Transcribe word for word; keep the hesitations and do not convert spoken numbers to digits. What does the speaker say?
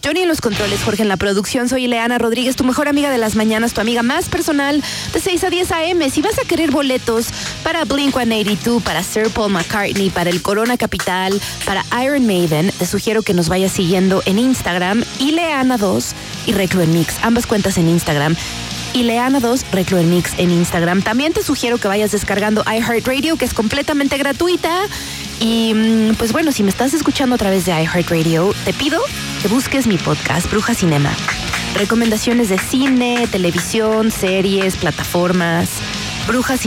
Johnny en los controles, Jorge en la producción. Soy Ileana Rodríguez, tu mejor amiga de las mañanas, tu amiga más personal de seis a diez a eme. Si vas a querer boletos para Blink ciento ochenta y dos, para Sir Paul McCartney, para el Corona Capital, para Iron Maiden, te sugiero que nos vayas siguiendo en Instagram, Ileana dos y Reclu en Mix. Ambas cuentas en Instagram. Ileana dos, Reclu en Mix en Instagram. También te sugiero que vayas descargando iHeartRadio, que es completamente gratuita. Y pues bueno, si me estás escuchando a través de iHeartRadio, te pido que busques mi podcast, Bruja Cinema. Recomendaciones de cine, televisión, series, plataformas. Bruja